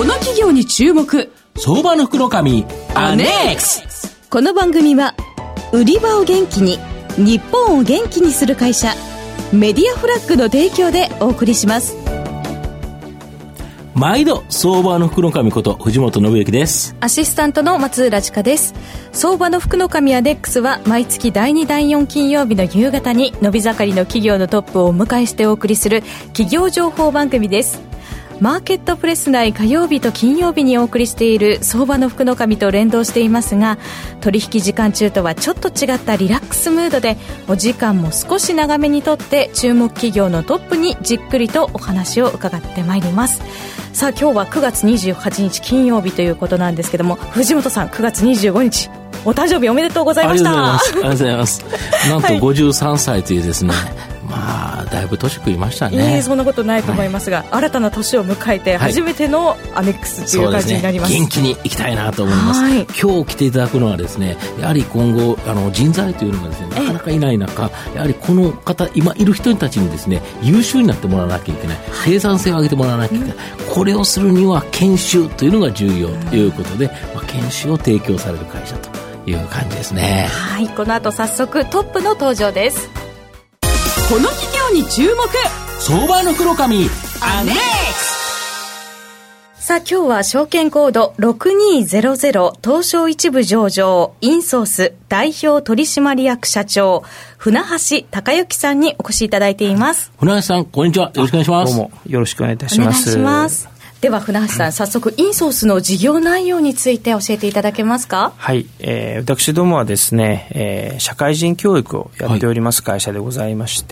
この企業に注目、 相場の福の神アネックス。 この番組は売り場を元気に、日本を元気にする会社メディアフラッグの提供でお送りします。 毎度相場の福の神こと藤本信之です。 アシスタントの松浦千佳です。相場の福の神アネックスは毎月第2第4金曜日の夕方に伸び盛りの企業のトップをお迎えしてお送りする企業情報番組です。マーケットプレス内火曜日と金曜日にお送りしている相場の福の神と連動していますが、取引時間中とはちょっと違ったリラックスムードでお時間も少し長めにとって注目企業のトップにじっくりとお話を伺ってまいります。さあ今日は9月28日金曜日ということなんですけども、藤本さん9月25日お誕生日おめでとうございました。 ありがとうございます。なんと53歳というですね、まあだいぶ年食いましたね。 そんなことないと思いますが、新たな年を迎えて初めてのアネックスという感じになります。 元気にいきたいなと思います。今日来ていただくのはですね、やはり今後人材というのがですね、なかなかいない中、やはりこの方今いる人たちにですね、優秀になってもらわなきゃいけない、生産性を上げてもらわなきゃいけない、これをするには研修というのが重要ということで、研修を提供される会社という感じですね。 はい、この後早速トップの登場です。 この企業に注目、 相場の黒髪アネックス。さあ今日は証券コード6200東証一部上場インソース代表取締役社長船橋隆之さんにお越しいただいています。 船橋さん、こんにちは。よろしくお願いします。 どうもよろしくお願いいたします。 お願いします。では船橋さん、早速インソースの事業内容について教えていただけますか。 はい、私どもはですね、社会人教育をやっております会社でございまして、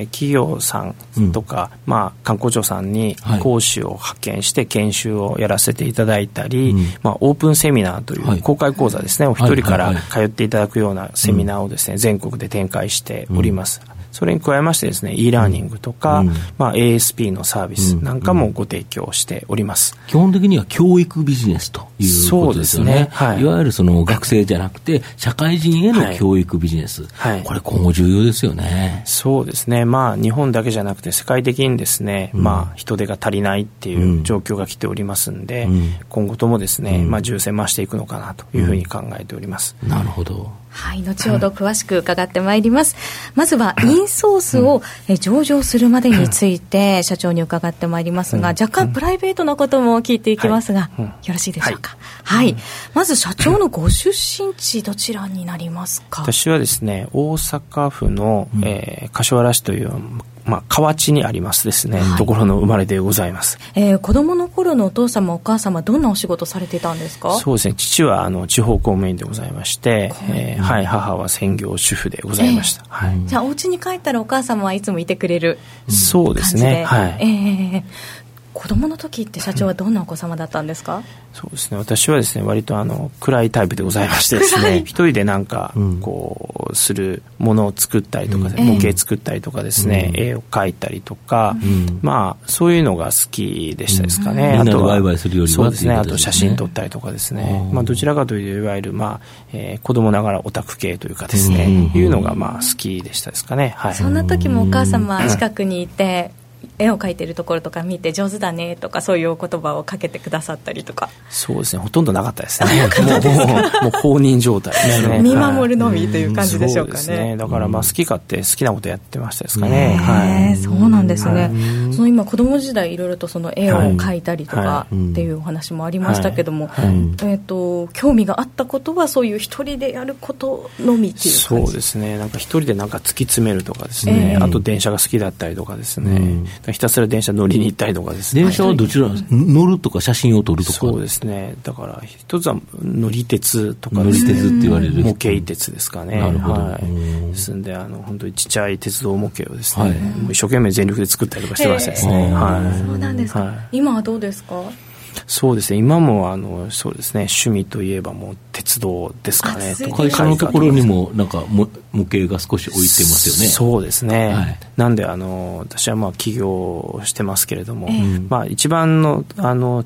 企業さんとか、観光庁さんに講師を派遣して研修をやらせていただいたり、オープンセミナーという公開講座ですね、お一人から通っていただくようなセミナーをですね、全国で展開しております。それに加えましてですね、e ラーニングとか、ASP のサービスなんかもご提供しております。 基本的には教育ビジネスということですよね。そうですね。はい、いわゆるその学生じゃなくて社会人への教育ビジネス、これ今後重要ですよね。 そうですね。日本だけじゃなくて世界的にですね、人手が足りないっていう状況が来ておりますんで、今後ともですね、重点増していくのかなというふうに考えております。 なるほど。 はい、後ほど詳しく伺ってまいります。まずはインソースを上場するまでについて社長に伺ってまいりますが、若干プライベートなことも聞いていきますが、よろしいでしょうか。はい、まず社長のご出身地どちらになりますか。 私はですね、大阪府の、柏原市という河内にありますですね、ところの生まれでございます。 子供の頃のお父様お母様どんなお仕事されていたんですか。 そうですね、父は地方公務員でございまして、母は専業主婦でございました。 じゃあお家に帰ったらお母様はいつもいてくれる感じで。 そうですね。 子供の時って社長はどんなお子様だったんですか。 そうですね、私はですね、割と暗いタイプでございましてですね、一人でなんかこうするものを作ったりとか、模型作ったりとかですね、絵を描いたりとか、そういうのが好きでしたですかね。 みんなでワイワイするよりは、 そうですね、あと写真撮ったりとかですね、どちらかというといわゆる子供ながらオタク系というかですね、いうのが好きでしたですかね。 そんな時もお母様近くにいて、絵を描いてるところとか見て上手だねとかそういうお言葉をかけてくださったりとか。 そうですね、ほとんどなかったですね。もう放任状態ですね。 見守るのみという感じでしょうかね。 そうですね、だから好き勝手好きなことやってましたですかね。 そうなんですね。その今子供時代いろいろとその絵を描いたりとかっていうお話もありましたけども、興味があったことはそういう一人でやることのみっていう感じ。 そうですね、なんか一人でなんか突き詰めるとかですね、あと電車が好きだったりとかですね、ひたすら電車乗りに行ったりとかですね。 電車はどちら、乗るとか写真を撮るとか。 そうですね、だから一つは乗り鉄とか乗り鉄って言われる模型鉄ですかね。 なるほど。 ですんで本当にちっちゃい鉄道模型をですね、もう一生懸命全力で作ったりとかしてましたですね。 そうなんですか。今はどうですか。 そうですね、今もそうですね、趣味といえばもう鉄道ですかね。 会社のところにもなんか模型が少し置いてますよね。 そうですね、なんで私は起業してますけれども、一番の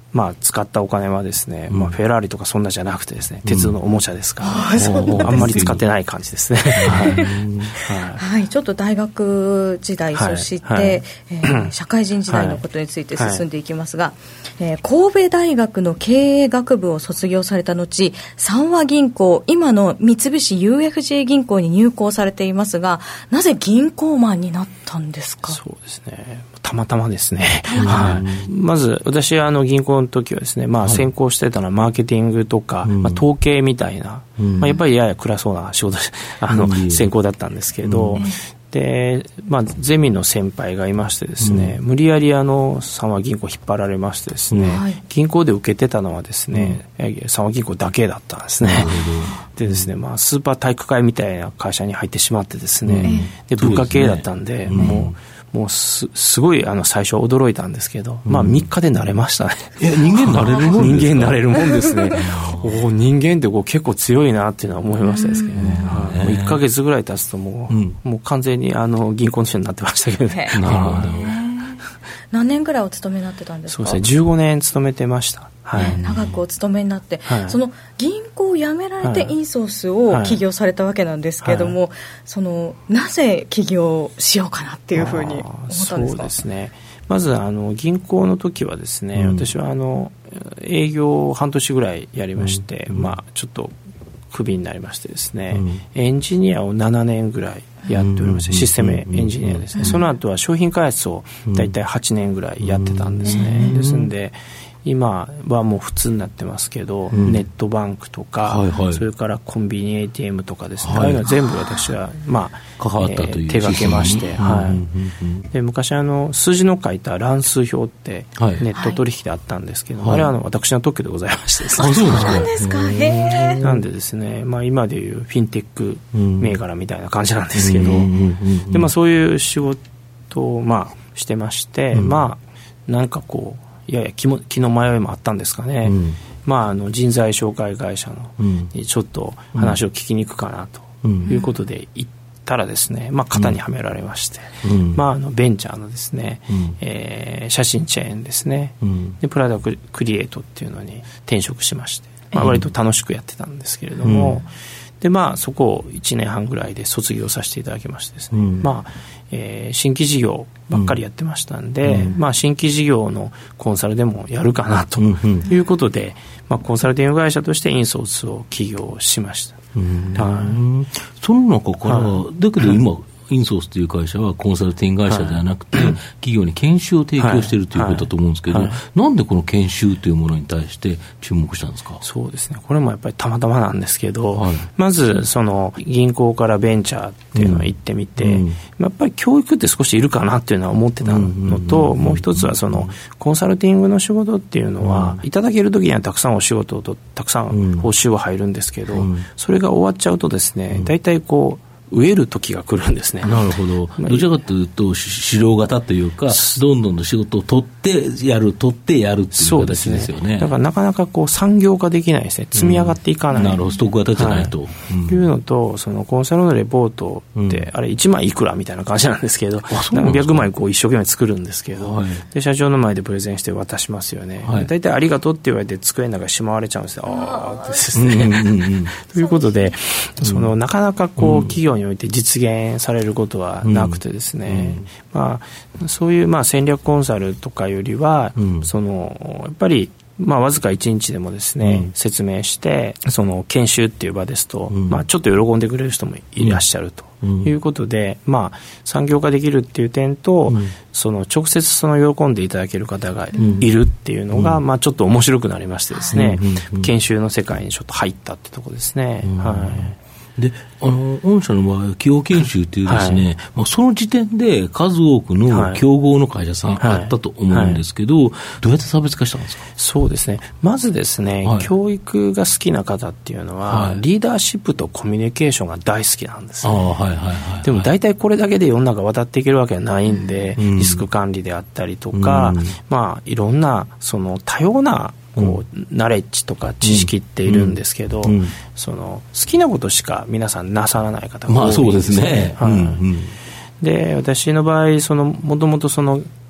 使ったお金はですね、フェラーリとかそんなじゃなくてですね、鉄のおもちゃですから、あんまり使ってない感じですね。 はい、ちょっと大学時代、そして、社会人時代のことについて進んでいきますが、神戸大学の経営学部を卒業された後、三和銀行、今の三菱 UFJ 銀行に入行されていますが、なぜ銀行マンになったんですか？ そうですね、たまたまですね。まず私は銀行の時はですね、専攻してたのはマーケティングとか、統計みたいな、やっぱりやや暗そうな仕事専攻だったんですけど、で、ゼミの先輩がいましてですね、無理やり三和銀行引っ張られましてですね、銀行で受けてたのはですね、三和銀行だけだったんですね。でですね、スーパー体育会みたいな会社に入ってしまってですね、で文化系だったんで、もうすごい最初驚いたんですけど、3日で慣れましたね。 人間慣れるもんですか？ 人間慣れるもんですね。人間って結構強いなっていうのは思いましたですけどね。もう1ヶ月ぐらい経つともう完全に銀行の人になってましたけどね。 なるほど。 何年ぐらいお勤めになってたんですか？ そうですね、15年勤めてました。 長くお勤めになって、その銀行を辞められてインソースを起業されたわけなんですけれども、なぜ起業しようかなっていうふうに思ったんですか？ そうですね、まず銀行の時はですね、私は営業を半年ぐらいやりまして、ちょっとクビになりましてですね、エンジニアを7年ぐらいやっておりまして、システムエンジニアですね。その後は商品開発をだいたい8年ぐらいやってたんですね。ですんで今はもう普通になってますけど、ネットバンクとか、それからコンビニ ATM とかですね、ああいうのは全部私は関わったという手掛けまして、で昔数字の書いた乱数表ってネット取引であったんですけど、あれは私の特許でございましてですね。 そうなんですか。 なんでですね、今でいうフィンテック銘柄みたいな感じなんですけど、でそういう仕事をしてまして、なんかやや気の迷いもあったんですかね、人材紹介会社にちょっと話を聞きに行くかなということで行ったらですね、型にはめられまして、ベンチャーのですね、写真チェーンですね、でプラダクリエイトっていうのに転職しまして、割と楽しくやってたんですけれども、でそこを1年半ぐらいで卒業させていただきましてですね、新規事業ばっかりやってましたんで、新規事業のコンサルでもやるかなということで、コンサルティング会社としてインソースを起業しました。 その中からだけど今インソースという会社はコンサルティング会社ではなくて、企業に研修を提供しているということだと思うんですけど、なんでこの研修というものに対して注目したんですか？ そうですね、これもやっぱりたまたまなんですけど、まず銀行からベンチャーっていうのを行ってみて、やっぱり教育って少しいるかなっていうのは思ってたのと、もう一つはコンサルティングの仕事っていうのは、いただけるときにはたくさんお仕事とたくさん報酬は入るんですけど、それが終わっちゃうとですね、大体飢える時が来るんですね。 なるほど。どちらかというと指導型というか、どんどんの仕事を取ってやるっていう形ですよね。 だからなかなか産業化できないですね。積み上がっていかない。 なるほど、ストック型じゃないと、 いうのと、コンサルのレポートって、あれ1枚いくらみたいな感じなんですけど、何百枚一生懸命作るんですけど、で社長の前でプレゼンして渡しますよね。大体ありがとうって言われて机の中にしまわれちゃうんですよ。ですね。ということで、なかなか企業において実現されることはなくてですね、そういう戦略コンサルとかよりは、やっぱりわずか1日でもですね、説明して研修っていう場ですと、ちょっと喜んでくれる人もいらっしゃるということで、産業化できるっていう点と、直接喜んでいただける方がいるっていうのが、ちょっと面白くなりましてですね、研修の世界にちょっと入ったってとこですね。 で御社の場合は企業研修というですね、その時点で数多くの競合の会社さんあったと思うんですけど、どうやって差別化したんですか？ そうですね、まずですね、教育が好きな方っていうのは、リーダーシップとコミュニケーションが大好きなんですね。でも大体これだけで世の中渡っていけるわけはないんで、リスク管理であったりとか、いろんな多様なナレッジとか知識っているんですけど、好きなことしか皆さんなさらない方が多いんですね。で私の場合もともと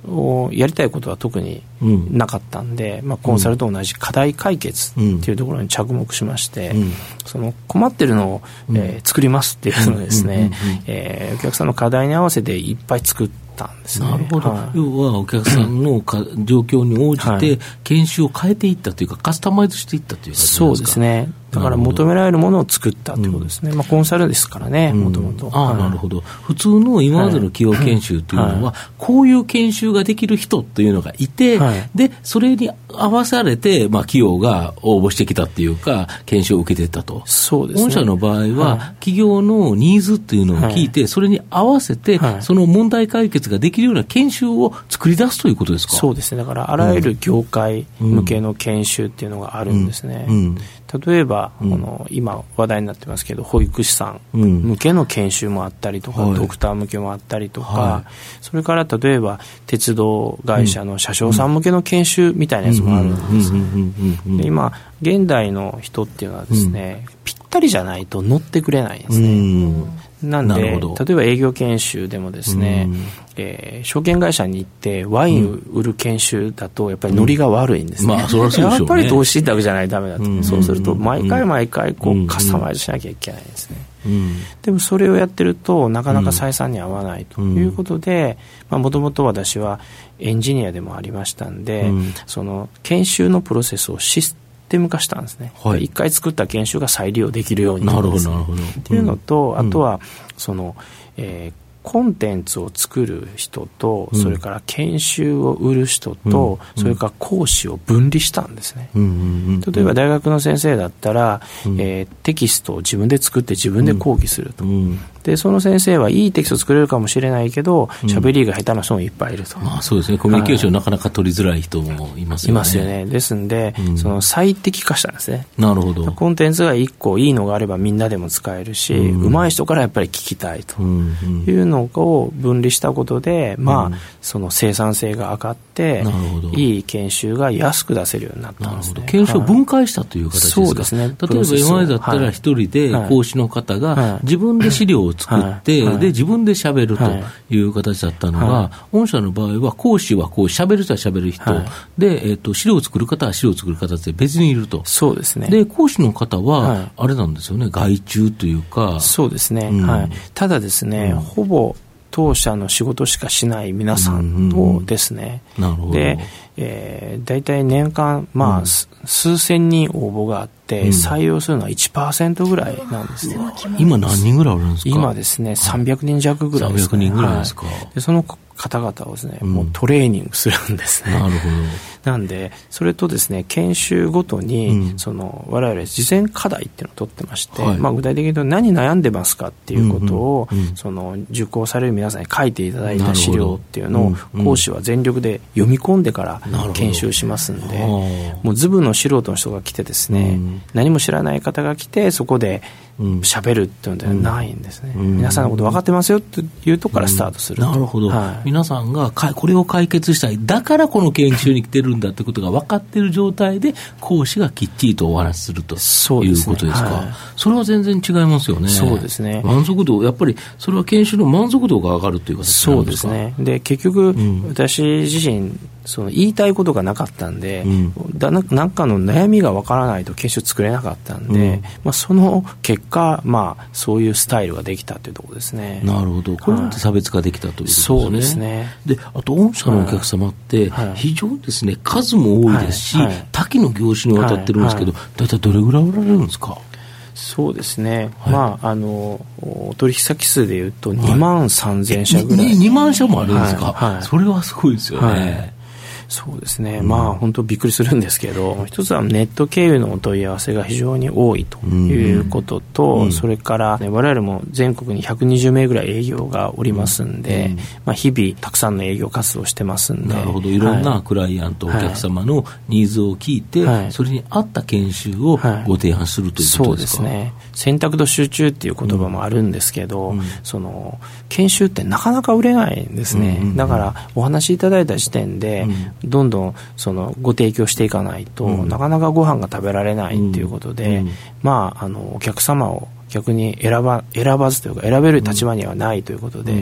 やりたいことは特になかったんで、コンサルと同じ課題解決っていうところに着目しまして、その困ってるのを、作りますっていうのをですね、お客さんの課題に合わせていっぱい作ったんですね。 なるほど、要はお客さんの状況に応じて研修を変えていったというか、カスタマイズしていったという感じですか。 そうですね。だから求められるものを作ったということですね。コンサルですからね、もともと。 なるほど。普通の今までの企業研修というのは、こういう研修ができる人というのがいて、でそれに合わされて、企業が応募してきたっていうか、研修を受けていったと。 そうですね。 御社の場合は、企業のニーズっていうのを聞いて、それに合わせて、その問題解決ができるような研修を作り出すということですか。 そうですね。だからあらゆる業界向けの研修っていうのがあるんですね。例えば、今話題になってますけど、保育士さん向けの研修もあったりとか、ドクター向けもあったりとか、それから例えば鉄道会社の車掌さん向けの研修みたいなやつもあるんですね。で今現代の人っていうのはですね、ぴったりじゃないと乗ってくれないんですね。なんで例えば営業研修でもですね、証券会社に行ってワイン売る研修だとやっぱりノリが悪いんですね。 それはそうでしょうね。 やっぱり投資信託じゃないとダメだと。そうすると毎回こうカスタマイズしなきゃいけないんですね。でもそれをやってるとなかなか採算に合わないということで、もともと私はエンジニアでもありましたんで、その研修のプロセスをシステム化したんですね。一回作った研修が再利用できるようになるんですね。っていうのと、あとはその、コンテンツを作る人と、それから研修を売る人と、それから講師を分離したんですね。例えば大学の先生だったら、テキストを自分で作って自分で講義すると。でその先生はいいテキストを作れるかもしれないけど、喋りが下手な人もいっぱいいると。 そうですね。コミュニケーションなかなか取りづらい人もいますよね。 いますよね。ですんで、その最適化したんですね。 なるほど。 コンテンツが1個いいのがあればみんなでも使えるし、上手い人からやっぱり聞きたいというのを分離したことで、その生産性が上がって、いい研修が安く出せるようになったんですね。 研修を分解したという形ですか。 そうですね。 例えば今までだったら一人で講師の方が自分で資料を作って、で自分で喋るという形だったのが、御社の場合は講師は喋る人は喋る人、で、資料を作る方は資料を作る形で別にいると。 そうですね。 で講師の方はあれなんですよね、外注というか。 そうですね。ただですね、ほぼ当社の仕事しかしない皆さんとですね、で、大体年間、数千人応募があって、採用するのは 1% ぐらいなんですね。 今何人ぐらいあるんですか。 今ですね、300人弱ぐらいですかね。 300人ぐらいですか。 でその方々をですね、もうトレーニングするんですね。 なるほど。 なんでそれとですね、研修ごとに、その我々事前課題っていうのを取ってまして、具体的に言うと何悩んでますかっていうことを、その受講される皆さんに書いていただいた資料っていうのを、講師は全力で読み込んでから研修しますんで、もうズブの素人の人が来てですね、何も知らない方が来てそこで喋るっていうのではないんですね。皆さんのこと分かってますよっていうところからスタートすると。 なるほど。皆さんがこれを解決したい、だからこの研修に来てるんだってことが分かっている状態で講師がきっちりとお話しするということですか。それは全然違いますよね。 そうですね。 満足度、やっぱりそれは研修の満足度が上がるという形なんですか。 そうですね。で結局、私自身その言いたいことがなかったんで、なんかの悩みがわからないと研修作れなかったんで、その結果、そういうスタイルができたというところですね。 なるほど。これまで差別化できたということですね。 そうですね。 で、あと御社のお客様って非常にですね、数も多いですし、多岐の業種にわたってるんですけど、だいたいどれぐらいおられるんですか。 そうですね、取引先数でいうと2万3000社ぐらい。 2万社もあるんですか。それはすごいですよね。 そうですね、本当びっくりするんですけど、一つはネット経由のお問い合わせが非常に多いということと、それから、我々も全国に120名ぐらい営業がおりますんで、日々たくさんの営業活動をしてますんで。 なるほど。いろんなクライアント、お客様のニーズを聞いて、それに合った研修をご提案するということですか。 そうですね。選択と集中っていう言葉もあるんですけど、その研修ってなかなか売れないんですね。だからお話しいただいた時点で、どんどんそのご提供していかないと、なかなかご飯が食べられないということで、お客様を逆に選ばずというか選べる立場にはないということで、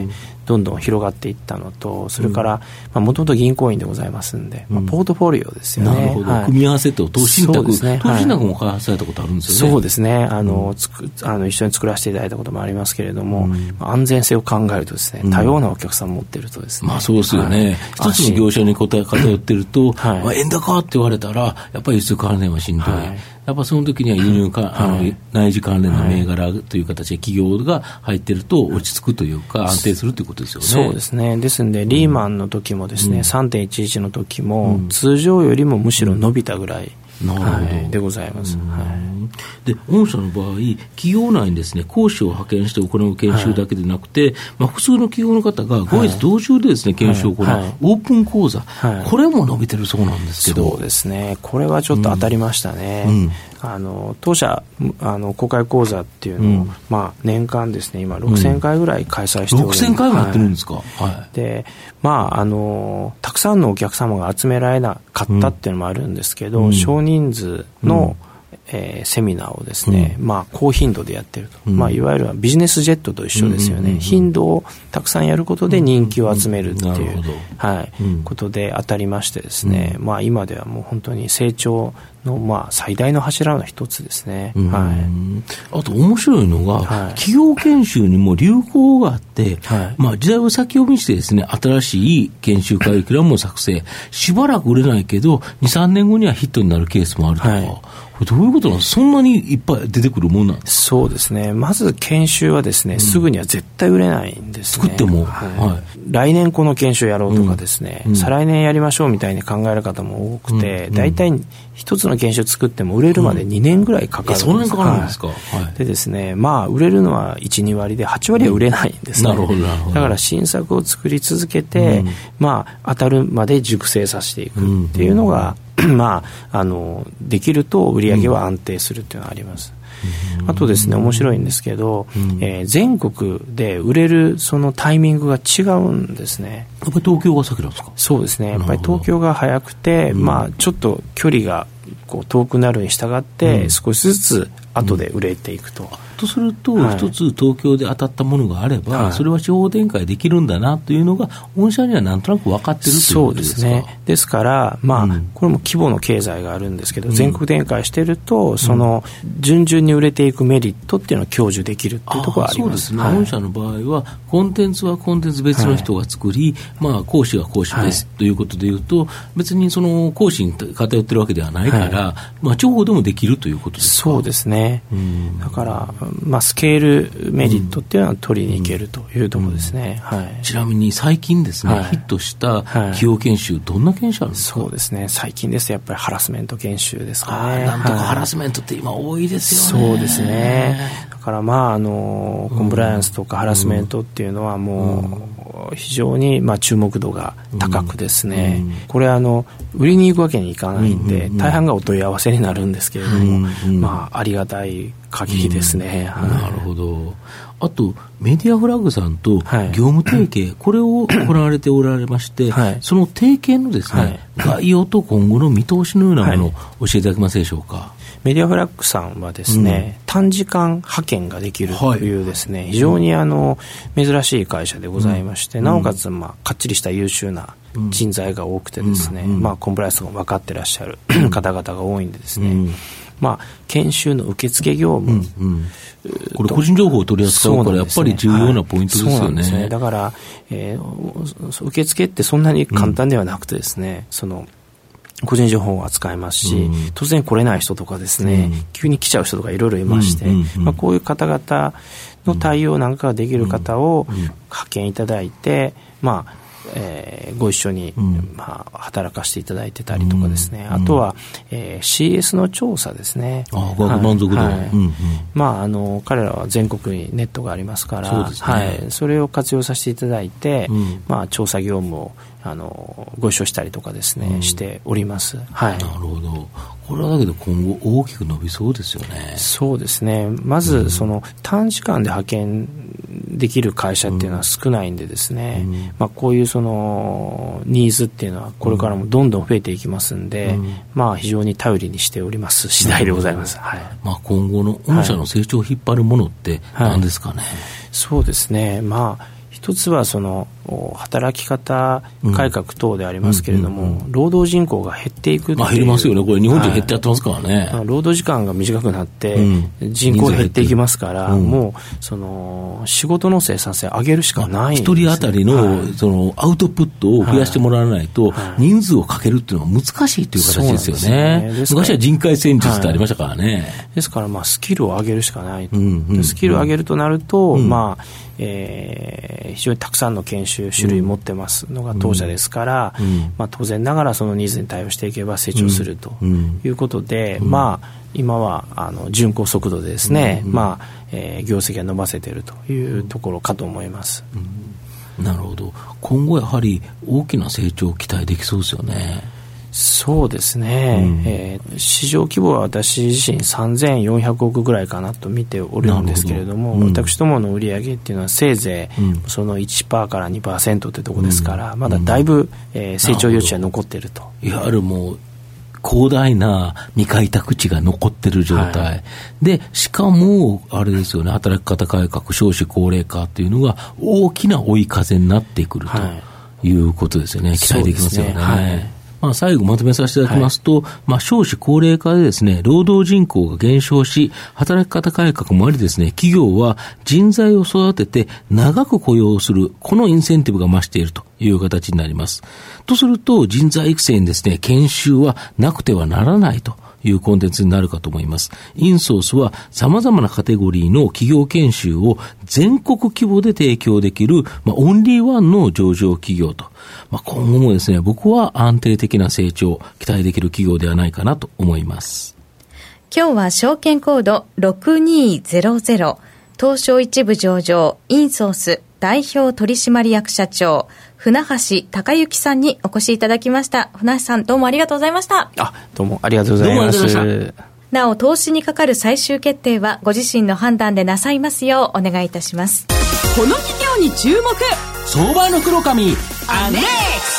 どんどん広がっていったのと、それからもともと銀行員でございますんで、ポートフォリオですよね。 なるほど、組み合わせと投資信託、投資信託も開発されたことあるんですよね。 そうですね、一緒に作らせていただいたこともありますけれども、安全性を考えるとですね、多様なお客さんを持っているとですね、 そうですよね、一つの業者に偏ってると、円高って言われたらやっぱり輸出関連はしんどい、やっぱその時には輸入内需関連の銘柄という形で企業が入ってると落ち着くというか安定するということですよね。 そうですね。ですのでリーマンの時もですね、3.11 の時も通常よりもむしろ伸びたぐらい、でございます。 で、御社の場合、企業内にですね、講師を派遣して行う研修だけでなくて、複数の企業の方が後日同時でですね、研修を行う、オープン講座、これも伸びてるそうなんですけど。 そうですね。これはちょっと当たりましたね。当社公開講座っていうのを、年間ですね、今6000回ぐらい開催しております。 6000回もやってるんですか。 で、たくさんのお客様が集められなかったっていうのもあるんですけど、少人数のセミナーをですね、高頻度でやってると、いわゆるビジネスジェットと一緒ですよね。頻度をたくさんやることで人気を集めるっていう、ことで当たりましてですね、今ではもう本当に成長の最大の柱の一つですね。 あと面白いのが、企業研修にも流行があって、時代を先読みしてですね、新しい研修カリキュラムを作成、しばらく売れないけど 2,3 年後にはヒットになるケースもあるとか、これどういうことなんですか。そんなにいっぱい出てくるもんなんですか。 そうですね。まず研修はですね、すぐには絶対売れないんですね。 作っても、 来年この研修やろうとかですね、再来年やりましょうみたいに考える方も多くて、大体一つの研修作っても売れるまで2年ぐらいかかるんです。 そんなにかかるんですか。 でですね、売れるのは 1,2 割で8割は売れないんですね。だから新作を作り続けて、当たるまで熟成させていくっていうのが、できると売り上げは安定するっていうのがあります。あとですね、面白いんですけど、全国で売れるそのタイミングが違うんですね。 やっぱり東京が先なんですか。 そうですね。やっぱり東京が早くて、ちょっと距離が遠くなるに従って、少しずつ後で売れていくと。 とすると、一つ東京で当たったものがあれば、それは地方展開できるんだなというのが御社にはなんとなく分かっているということですか。 そうですね。ですから、これも規模の経済があるんですけど、全国展開していると、その順々に売れていくメリットっていうのを享受できるっていうところがあります。 そうですね。御社の場合はコンテンツはコンテンツ別の人が作り、講師は講師ですということでいうと、別にその講師に偏ってるわけではないから、地方でもできるということですか。 そうですね。だから、スケールメリットっていうのは取りに行けるというところですね。 ちなみに最近ですね、ヒットした企業研修、どんな研修あるんですか。 そうですね。最近ですとやっぱりハラスメント研修ですかね。 なんとかハラスメントって今多いですよね。 そうですね。だからコンプライアンスとかハラスメントっていうのはもう非常に注目度が高くですね、これ売りに行くわけにいかないんで、大半がお問い合わせになるんですけれども、ありがたい限りですね。 なるほど。あとメディアフラッグさんと業務提携、これを行われておられまして、その提携のですね、概要と今後の見通しのようなものを教えていただけますでしょうか。 メディアフラッグさんはですね、短時間派遣ができるというですね、非常に珍しい会社でございまして、なおかつかっちりした優秀な人材が多くてですね、コンプライアンスが分かってらっしゃる方々が多いんでですね、研修の受付業務、 これ個人情報を取り扱うからやっぱり重要なポイントですよね。 そうなんですね。だから、受付ってそんなに簡単ではなくてですね、個人情報を扱いますし、突然来れない人とかですね、急に来ちゃう人とかいろいろいまして、こういう方々の対応なんかができる方を派遣いただいて、ご一緒に、働かせていただいてたりとかですね、あとは、CS の調査ですね。 満足度。 彼らは全国にネットがありますから、それを活用させていただいて、調査業務をご一緒したりとかですね、しております。なるほど。これはだけど今後大きく伸びそうですよね。 そうですね。まず短時間で派遣できる会社っていうのは少ないんでですね、こういうニーズっていうのはこれからもどんどん増えていきますんで、非常に頼りにしております次第でございます。 今後の御社の成長を引っ張るものって何ですかね。 そうですね。 一つはその働き方改革等でありますけれども、労働人口が減っていくっていう、 減りますよね。これ日本人減ってやってますからね、 労働時間が短くなって人口が減っていきますから、もうその仕事の生産性上げるしかないんですね。 一人当たりのそのアウトプットを増やしてもらわないと人数をかけるっていうのは難しいという形ですよね。昔は人海戦術ってありましたからね。 ですからまあスキルを上げるしかないと、スキルを上げるとなると、まあ非常にたくさんの研修種類持ってますのが当社ですから、まあ、当然ながらそのニーズに対応していけば成長するということで、まあ、今は巡航速度でですね、まあ業績が伸ばせているというところかと思います。 なるほど。今後やはり大きな成長を期待できそうですよね。 そうですね、市場規模は私自身3400億ぐらいかなと見ておるんですけれども、私どもの売上っていうのはせいぜいその 1% から 2% ってとこですから、まだだいぶ成長余地は残っていると。 いわゆるもう広大な未開拓地が残っている状態、でしかもあれですよね、働き方改革、少子高齢化っていうのが大きな追い風になってくるということですよね。期待できますよね。まあ、最後まとめさせていただきますと、まあ、少子高齢化でですね、労働人口が減少し、働き方改革もありですね、企業は人材を育てて長く雇用する、このインセンティブが増しているという形になります。とすると、人材育成にですね、研修はなくてはならないというコンテンツになるかと思います。インソースは様々なカテゴリーの企業研修を全国規模で提供できる、オンリーワンの上場企業と、今後もですね、僕は安定的な成長を期待できる企業ではないかなと思います。 今日は証券コード6200東証一部上場インソース代表取締役社長船橋隆之さんにお越しいただきました。船橋さん、どうもありがとうございました。 どうもありがとうございます。 なお、投資にかかる最終決定はご自身の判断でなさいますようお願いいたします。 この企業に注目、 相場の黒髪アネックス。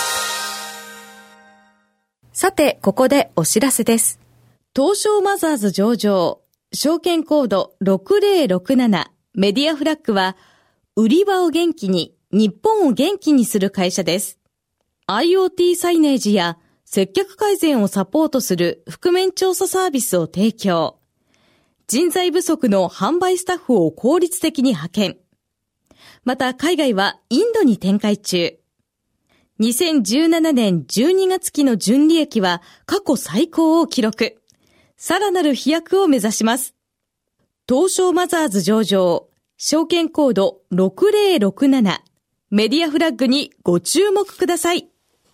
さて、ここでお知らせです。東証マザーズ上場証券コード6067メディアフラッグは、売り場を元気に日本を元気にする会社です。IoT サイネージや接客改善をサポートする覆面調査サービスを提供。人材不足の販売スタッフを効率的に派遣。また海外はインドに展開中。2017年12月期の純利益は過去最高を記録。さらなる飛躍を目指します。東証マザーズ上場証券コード6067メディアフラッグにご注目ください。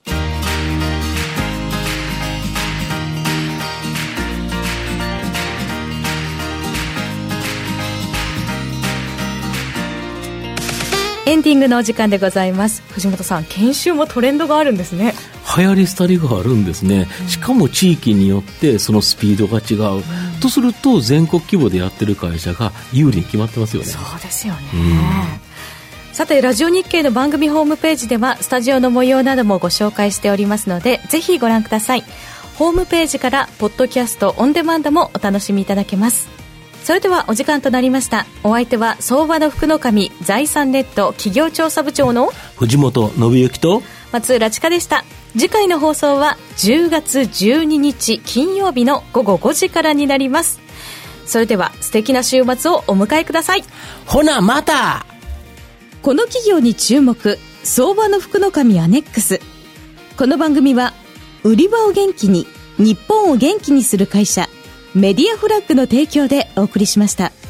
エンディングのお時間でございます。藤本さん、研修もトレンドがあるんですね。 流行り廃りがあるんですね。しかも地域によってそのスピードが違う、とすると全国規模でやってる会社が有利に決まってますよね。 そうですよね。さて、ラジオ日経の番組ホームページではスタジオの模様などもご紹介しておりますので、ぜひご覧ください。ホームページからポッドキャストオンデマンドもお楽しみいただけます。それではお時間となりました。お相手は相場の福の神財産ネット企業調査部長の藤本信之と松浦千佳でした。次回の放送は10月12日金曜日の午後5時からになります。それでは素敵な週末をお迎えください。 ほなまた。 この企業に注目、相場の福の神アネックス。この番組は売り場を元気に日本を元気にする会社メディアフラッグの提供でお送りしました。